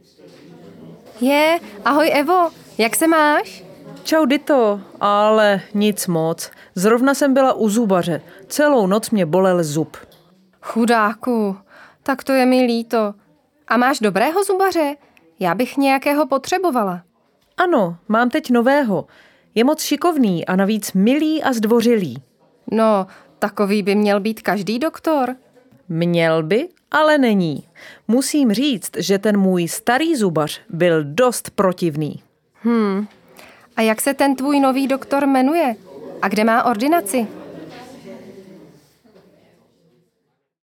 Ahoj Evo, jak se máš? Čau Dito, ale nic moc. Zrovna jsem byla u zubaře. Celou noc mě bolel zub. Chudáku, tak to je mi líto. A máš dobrého zubaře? Já bych nějakého potřebovala. Ano, mám teď nového. Je moc šikovný a navíc milý a zdvořilý. No, takový by měl být každý doktor. Měl by, ale není. Musím říct, že ten můj starý zubař byl dost protivný. A jak se ten tvůj nový doktor jmenuje? A kde má ordinaci?